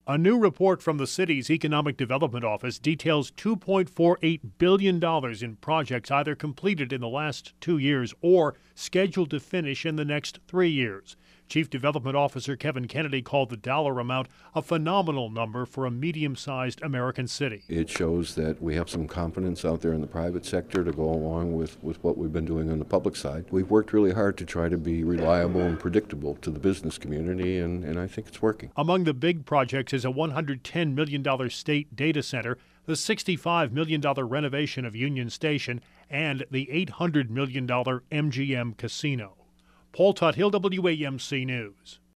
A new report from the city's Economic Development Office details $2.48 billion in projects either completed in the last 2 years or scheduled to finish in the next 3 years. Chief Development Officer Kevin Kennedy called the dollar amount a phenomenal number for a medium-sized American city. It shows that we have some confidence out there in the private sector to go along with what we've been doing on the public side. We've worked really hard to try to be reliable and predictable to the business community, and I think it's working. Among the big projects is a $110 million state data center, the $65 million renovation of Union Station, and the $800 million MGM casino. Paul Tuthill, WAMC News.